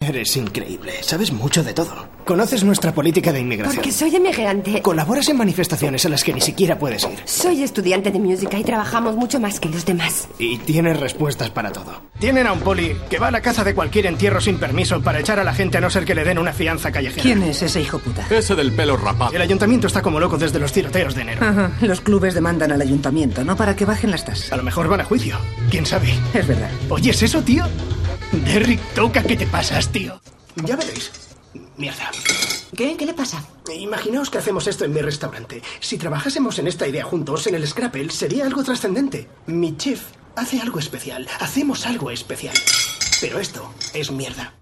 Eres increíble. Sabes mucho de todo. Conoces nuestra política de inmigración. Porque soy emigrante. Colaboras en manifestaciones a las que ni siquiera puedes ir. Soy estudiante de música y trabajamos mucho más que los demás. Y tienes respuestas para todo. Tienen a un poli que va a la caza de cualquier entierro sin permiso para echar a la gente a no ser que le den una fianza callejera. ¿Quién es ese hijo puta? Ese del pelo rapado. El ayuntamiento está como loco desde los tiroteos de enero. Ajá. Los clubes demandan al ayuntamiento, ¿no? Para que bajen las tasas. A lo mejor van a juicio. ¿Quién sabe? Es verdad. ¿Oyes eso, tío? Derrick, toca que te pasas, tío. Ya veréis. Mierda. ¿Qué? ¿Qué le pasa? Imaginaos que hacemos esto en mi restaurante. Si trabajásemos en esta idea juntos, en el Scrapple, sería algo trascendente. Mi chef hace algo especial. Hacemos algo especial. Pero esto es mierda.